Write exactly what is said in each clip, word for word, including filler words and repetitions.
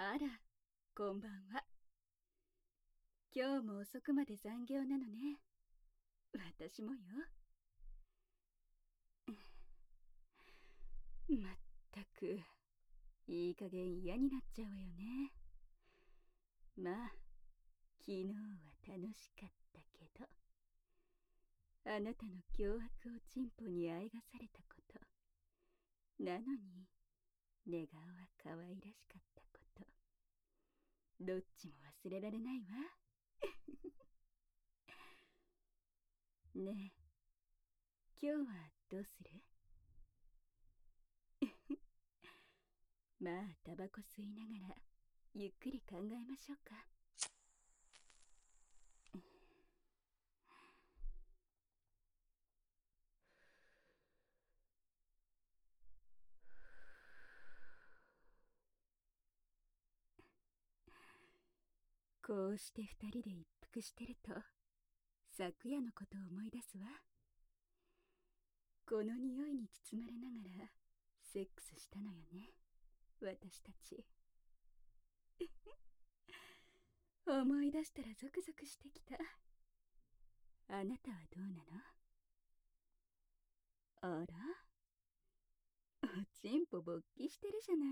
あら、こんばんは。今日も遅くまで残業なのね。私もよ。まったく、いい加減嫌になっちゃうわよね。まあ、昨日は楽しかったけど、あなたの脅迫をチンポにあえがされたこと、なのに、寝顔は可愛らしかったこと、どっちも忘れられないわ。ねえ、今日はどうする？まあ、タバコ吸いながら、ゆっくり考えましょうか。こうして二人で一服してると、昨夜のことを思い出すわ。この匂いに包まれながら、セックスしたのよね、私たち。思い出したらゾクゾクしてきた。あなたはどうなの？あら、おちんぽ勃起してるじゃない。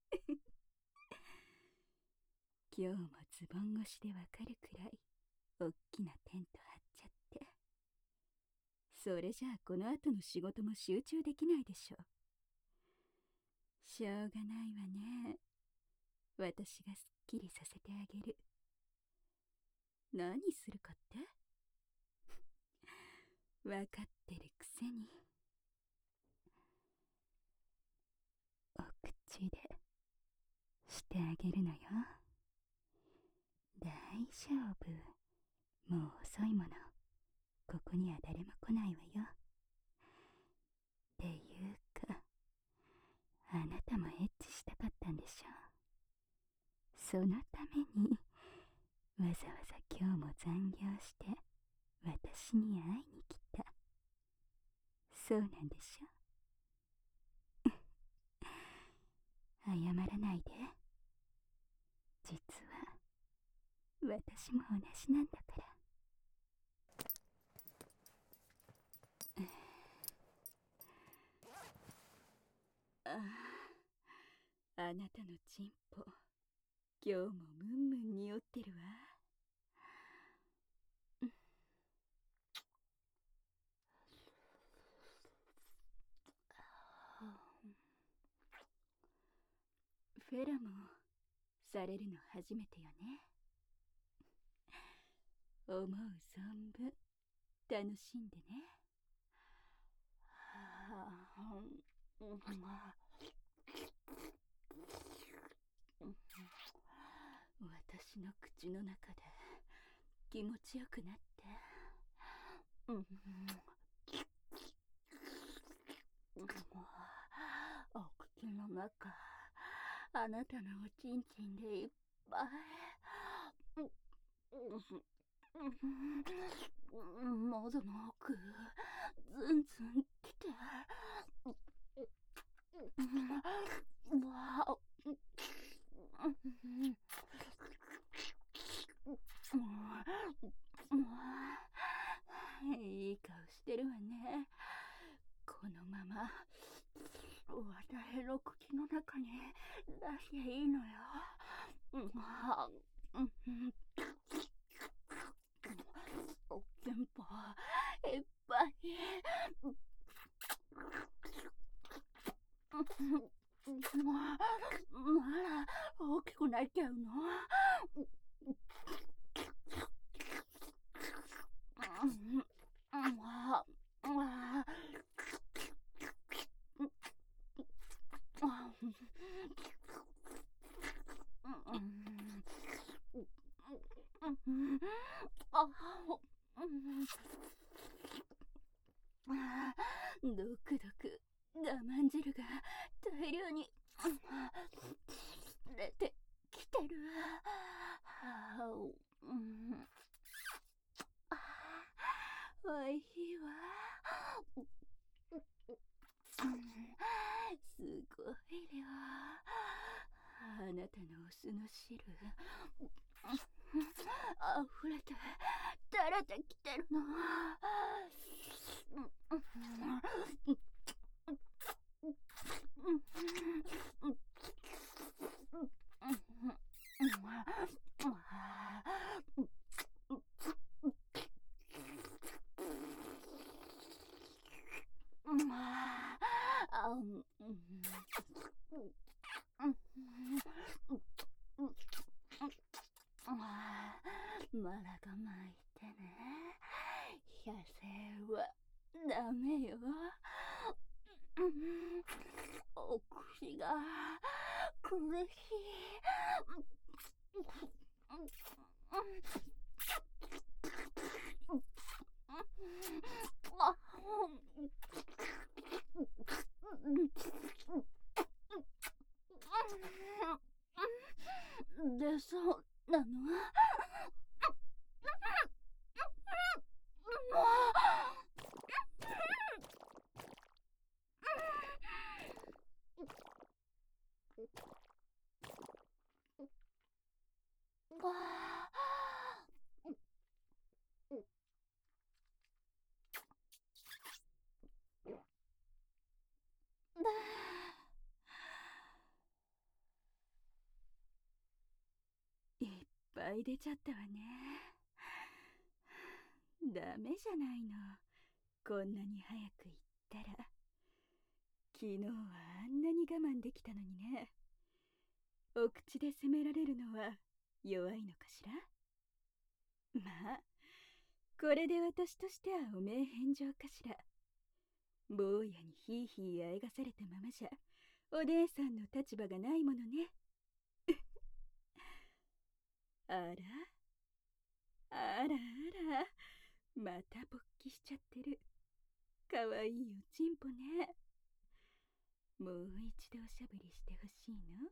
今日もズボン越しでわかるくらい、おっきなテント張っちゃって。それじゃあこの後の仕事も集中できないでしょ。しょうがないわね。私がすっきりさせてあげる。何するかってわかってるくせに。お口でしてあげるのよ。大丈夫。もう遅いもの。ここには誰も来ないわよ。っていうか、あなたもエッチしたかったんでしょ。そのためにわざわざ今日も残業して私に会いに来た。そうなんでしょ。謝らないで。実は私も同じなんだから。ああ、あなたのチンポ、今日もムンムン匂ってるわ。フェラもされるの初めてよね。思う存分楽しんでね。私の口の中で気持ちよくなって、お口の中、あなたのおちんちんでいっぱい。喉の奥、ズンズンきて。うわいい顔してるわね。このまま私の口の中に出していいのよ。おちんぽいっぱい。まだ大きくなっちゃうの？ドクドク我慢汁が大量に出てきてる。おいしいわ。すごい量。 あなたのオスの汁溢れて垂れてきてるの。まらがまいてね。射精はダメよ。お口が苦しい。で、そうなの？いっぱい出ちゃったわね。ダメじゃないの、こんなに早く行ったら。昨日はあんなに我慢できたのにね。お口で責められるのは弱いのかしら。まあこれで私としてはお名返上かしら。坊やにひいひいあえがされたままじゃお姉さんの立場がないものね。あらあらあら、また勃起しちゃってる。かわいいおちんぽね。もう一度おしゃぶりしてほしいの？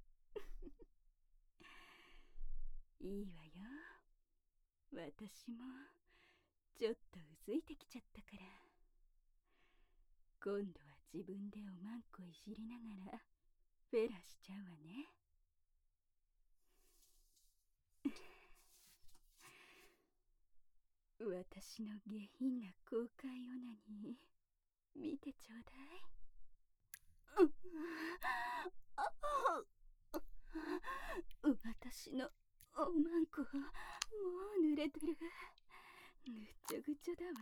いいわよ。私もちょっとうずいてきちゃったから。今度は自分でおまんこいじりながらフェラしちゃうわね。私の下品な公開オナニー見てちょうだい。私のおまんこもう濡れてる。ぐちょぐちょだわ。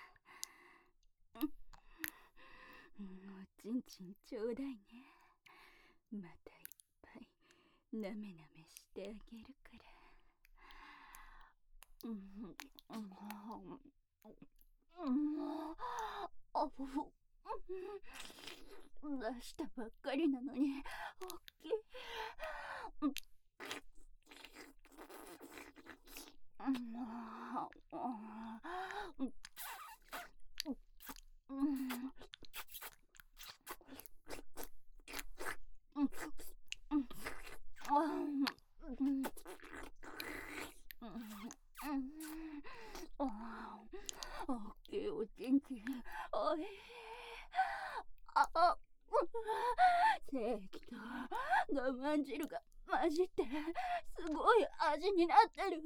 おちんちんちょうだいね。またいっぱいなめなめしてあげるから。うんうんあふふ出したばっかりなのに大きい。大きいおちんちんおいしい。ああ精液と我慢汁が混じってすごい味になってる。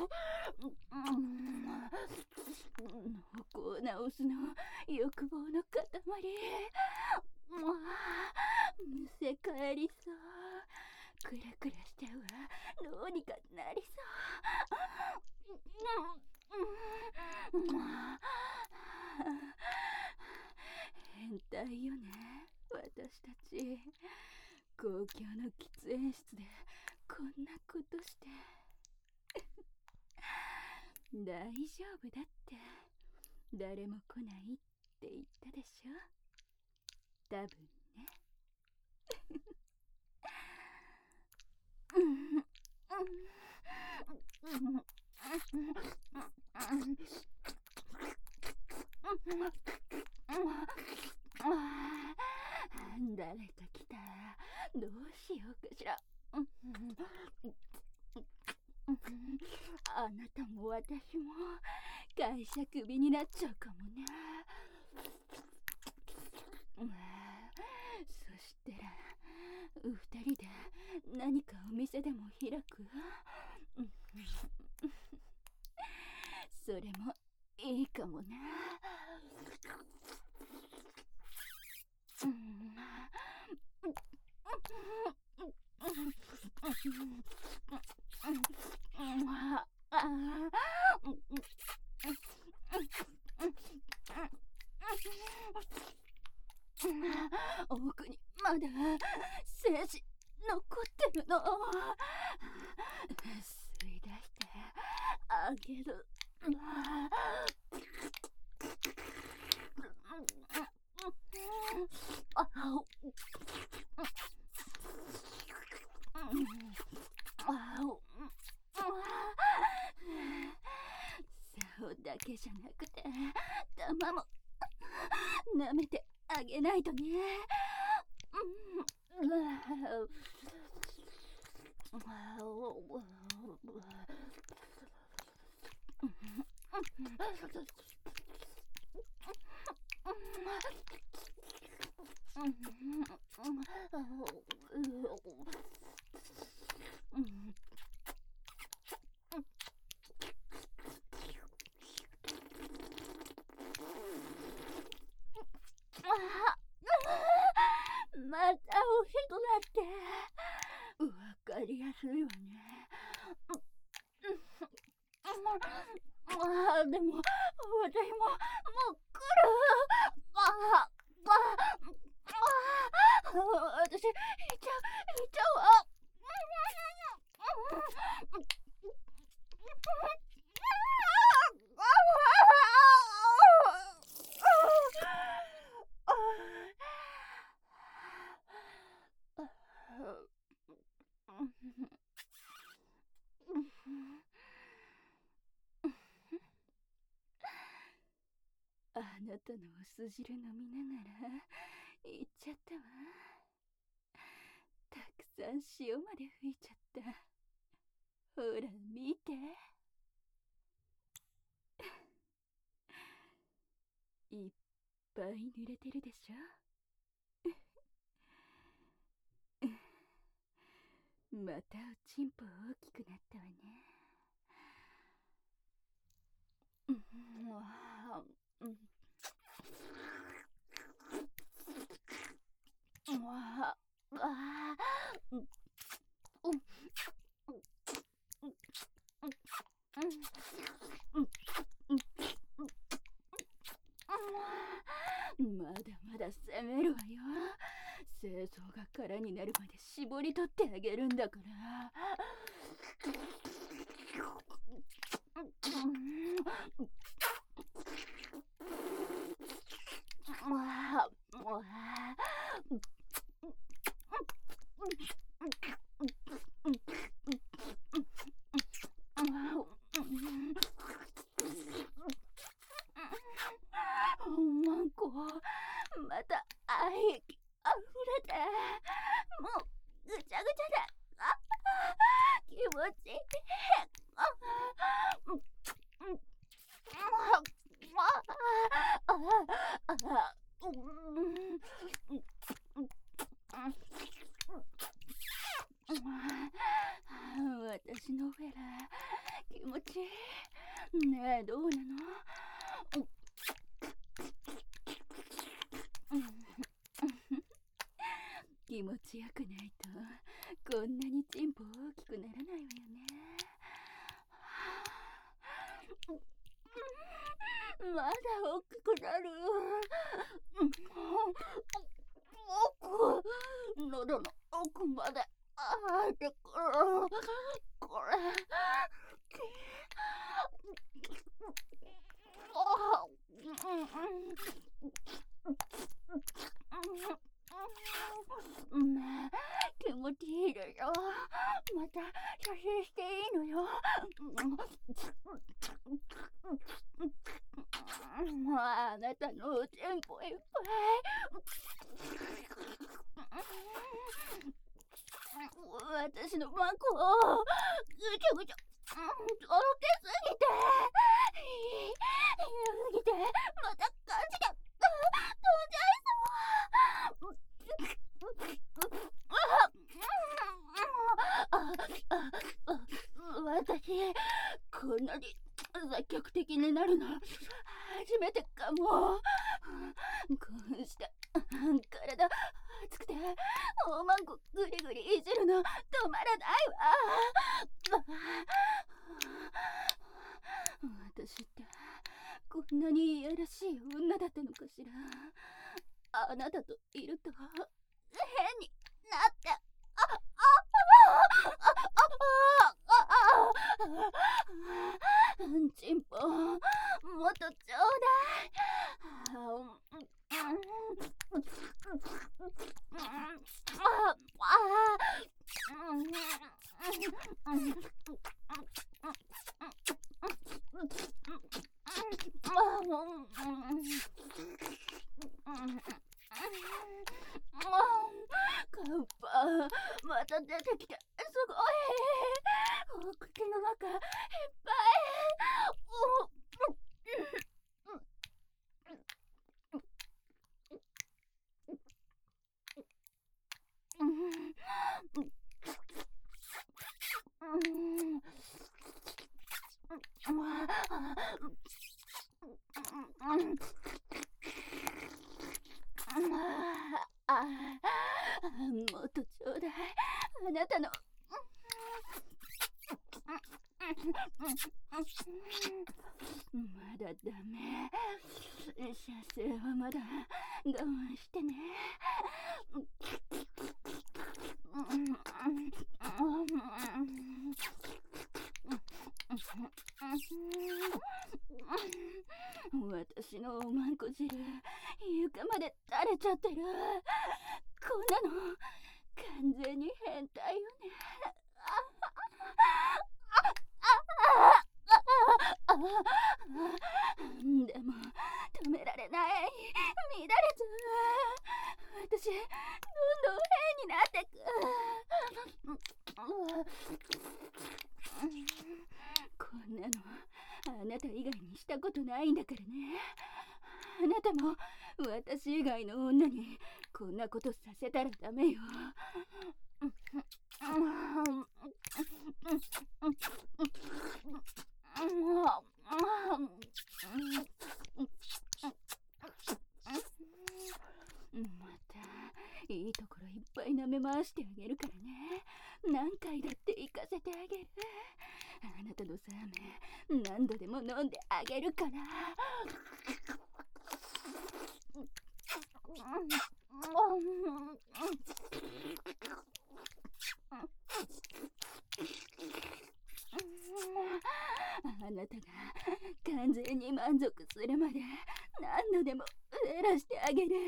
濃厚なオスの欲望の塊。むせ返りそう。クラクラしちゃうわ。どうにかなりそう。変態よね、私たち。公共の喫煙室でこんなことして。大丈夫だって。誰も来ないって言ったでしょ。多分ね。誰か来たらどうしようかしら。あなたも私も会社クビになっちゃうかもね。そしたら二人で何かお店でも開く？それもいいかもな。奥にまだ精子残ってるの。吸い出してあげる。竿だけじゃなくて玉も舐めてあげないとね。また大きくなってわかりやすいわね。あでも私ももう来る。ああ私いっちゃういっちゃうわ。あなたのお酢汁飲みながら言っちゃったわ。たくさん塩まで吹いちゃった。ほら見て。いっぱい濡れてるでしょ。またおちんぽ大きくなったわね。まだまだ攻めるわよ。精巣が空になるまで絞り取ってあげるんだから。また愛液あふれてもうぐちゃぐちゃで気持ちいい。私のフェラ気持ちいいね。えどうなの？気持ちよくないとこんなにチンポ大きくならないわよね。まだ大きくなる。奥喉の奥まで入ってくる。これねえ気持ちいいでしょ。また写真していいのよ。あなたのおちんぽいっぱい。私のマコをぐちゃぐちゃとろけすぎてすぎてまた感じが飛んじゃいそう。 こんなに積極的になるの初めてかも。興奮して体熱くておまんこぐりぐりいじるの止まらないわ。私ってこんなにいやらしい女だったのかしら。あなたといると変になってあああチンポもっとちょうだい。カッパまた出てきてすごい。口の中いっぱい。もっとちょうだい。あなたのまだダメ。射精はまだ我慢してね。私のおまんこ汁床まで垂れちゃってる。こんなの完全に変態よね。でも止められない。乱れちゃう。私どんどん変になってく。こんなのあなた以外にしたことないんだからね。あなたも私以外の女にこんなことさせたらダメよ。またいいところいっぱい舐め回してあげるからね。何回だって行かせてあげる。あなたのサーメン何度でも飲んであげるから。あなたが完全に満足するまで何度でも減らしてあげる。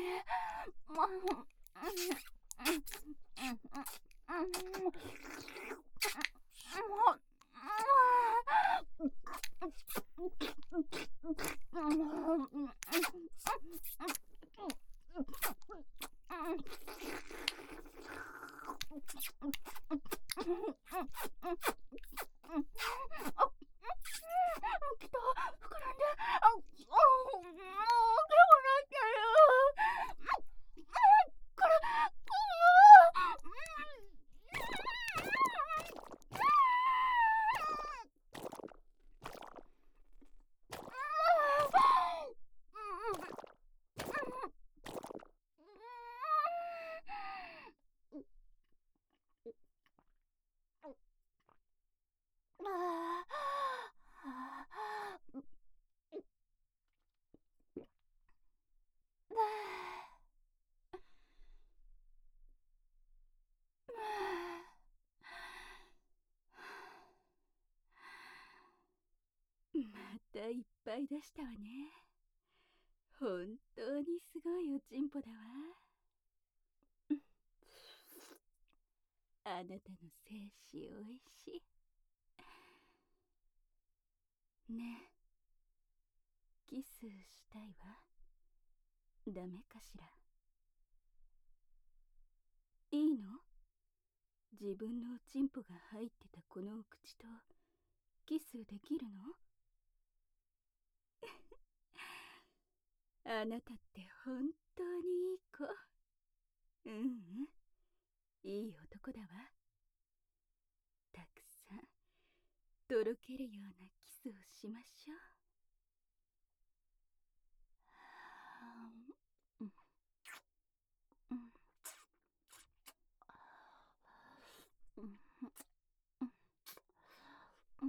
きっと膨らんで、あ、もう結構なってる。これ、またいっぱい出したわね。本当にすごいおちんぽだわ。あなたの精子おいしいね。えキスしたいわ。ダメかしら。いいの？自分のおちんぽが入ってたこのお口とキスできるの？あなたって本当にいい子。うんうん、いい男だわ。たくさんとろけるようなキススをしましょう。うん、うん、うん、うん、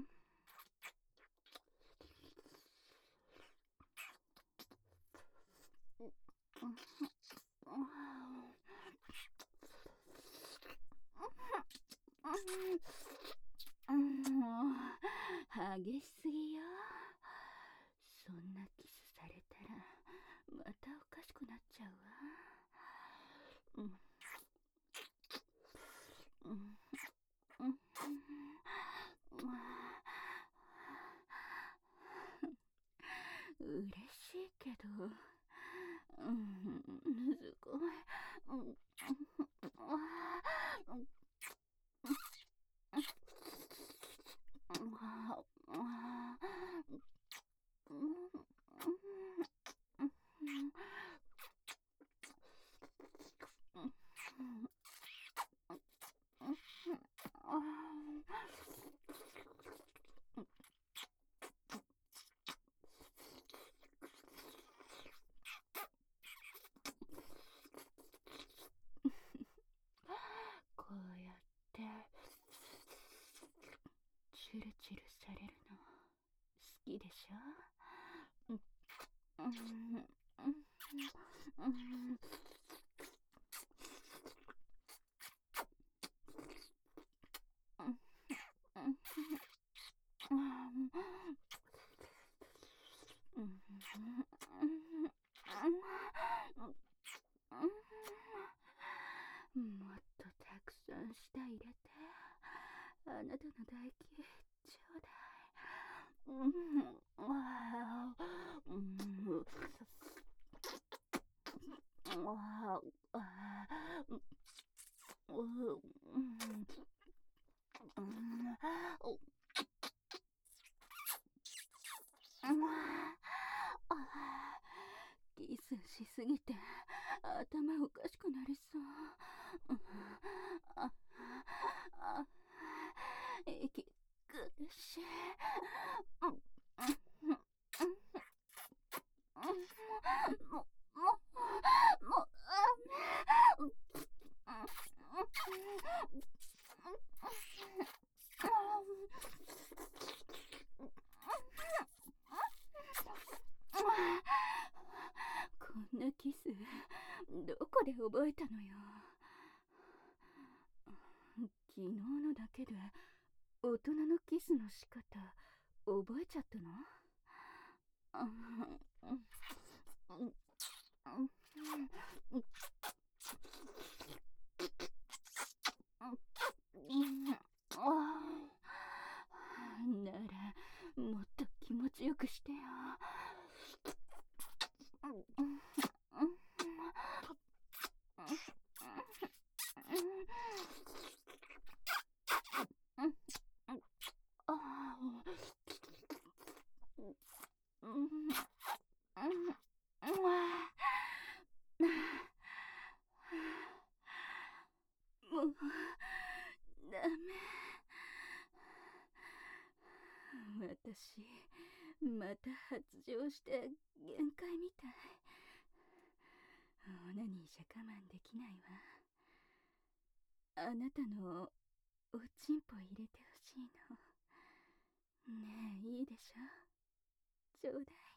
うん、もう激しすぎよ。そんなキスされたらまたおかしくなっちゃうわ。うん、うん、うん、嬉しいけど、うん、すごい。うん、こうやってチュルチュルされるの好きでしょ。うん、うん、うん、うん、もっとたくさん舌入れて、あなたの唾液ちょうだい。うん、あー、うん、あー、あー、うん、うん、キスしすぎて頭おかしくなりそう。ああ、息苦しい。も、も、も、こんなキスどこで覚えたのよ。昨日のだけで大人のキスの仕方覚えちゃったの？ならもっと気持ちよくしてよ。もうダメ。私また発情して限界みたい。オナニーじゃ我慢できないわ。あなたのおちんぽ入れてほしいの。ねえ、いいでしょ、ちょうだい。